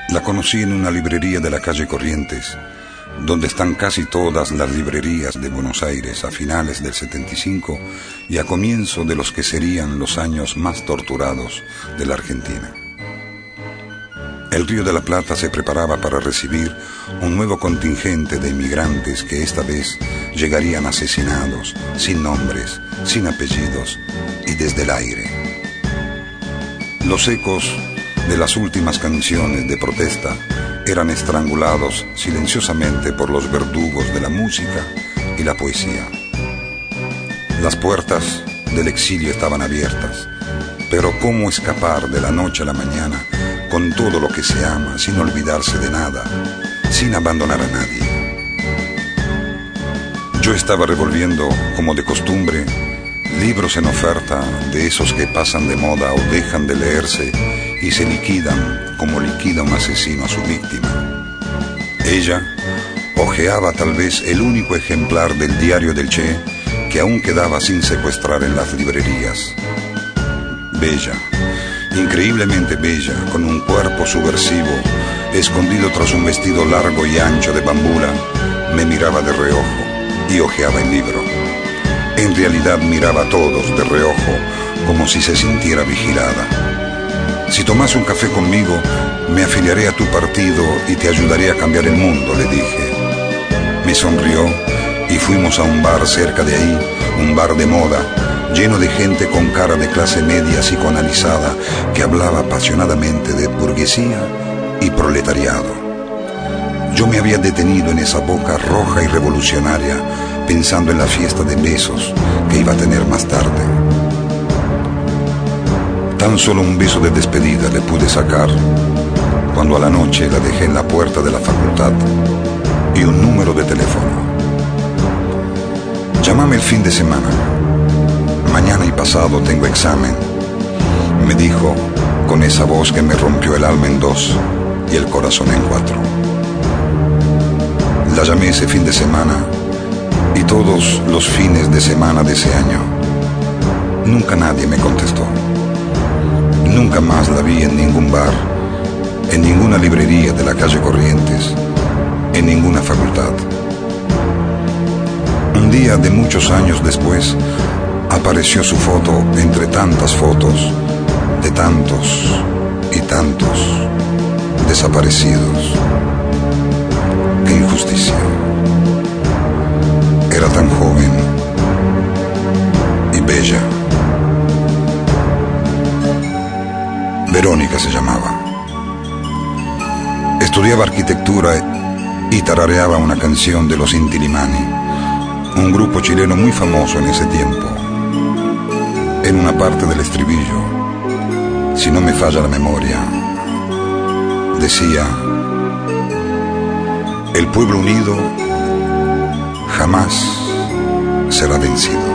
La conocí en una librería de la calle Corrientes, donde están casi todas las librerías de Buenos Aires a finales del 75 y a comienzo de los que serían los años más torturados de la Argentina. El Río de la Plata se preparaba para recibir un nuevo contingente de inmigrantes que esta vez llegarían asesinados, sin nombres, sin apellidos y desde el aire. Los ecos de las últimas canciones de protesta eran estrangulados silenciosamente por los verdugos de la música y la poesía. Las puertas del exilio estaban abiertas, pero ¿cómo escapar de la noche a la mañana con todo lo que se ama, sin olvidarse de nada, sin abandonar a nadie? Yo estaba revolviendo, como de costumbre, libros en oferta, de esos que pasan de moda o dejan de leerse y se liquidan como liquida un asesino a su víctima. Ella hojeaba tal vez el único ejemplar del diario del Che que aún quedaba sin secuestrar en las librerías. Bella, increíblemente bella, con un cuerpo subversivo, escondido tras un vestido largo y ancho de bambula, me miraba de reojo y hojeaba el libro. En realidad miraba a todos de reojo, como si se sintiera vigilada. Si tomás un café conmigo, me afiliaré a tu partido y te ayudaré a cambiar el mundo, le dije. Me sonrió y fuimos a un bar cerca de ahí, un bar de moda, lleno de gente con cara de clase media psicoanalizada que hablaba apasionadamente de burguesía y proletariado. Yo me había detenido en esa boca roja y revolucionaria, pensando en la fiesta de besos que iba a tener más tarde. Tan solo un beso de despedida le pude sacar cuando a la noche la dejé en la puerta de la facultad y un número de teléfono. Llámame el fin de semana. Mañana y pasado tengo examen, me dijo con esa voz que me rompió el alma en dos y el corazón en cuatro. La llamé ese fin de semana y todos los fines de semana de ese año. Nunca nadie me contestó. Nunca más la vi en ningún bar, en ninguna librería de la calle Corrientes, en ninguna facultad. Un día de muchos años después, apareció su foto entre tantas fotos de tantos y tantos desaparecidos. ¡Qué injusticia! Era tan joven y bella. Verónica se llamaba. Estudiaba arquitectura y tarareaba una canción de los Inti Illimani, un grupo chileno muy famoso en ese tiempo. En una parte del estribillo, si no me falla la memoria, decía: el pueblo unido jamás será vencido.